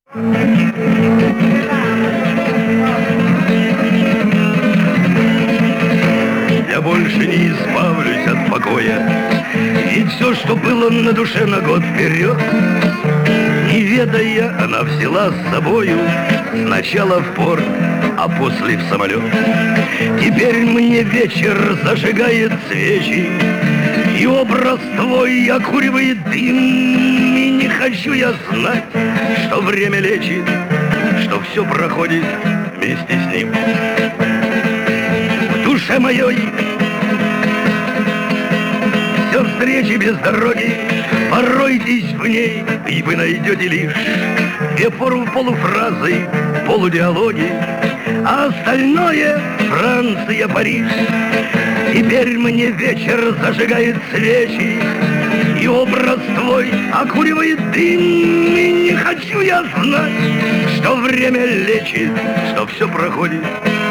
Я больше не избавлюсь от покоя, и все, что было на душе на год вперед, не ведая, она взяла с собою сначала в порт, а после в самолет. Теперь мне вечер зажигает свечи, и образ твой окуривает дым. И не хочу я знать, что время лечит, что все проходит вместе с ним. В душе моей все встречи без дороги, поройтесь в ней, и вы найдете лишь две полуфразы, полудиалоги, а остальное Франция, Париж. Теперь мне вечер зажигает свечи, и образ твой окуривает дым. И не хочу я знать, что время лечит, что все проходит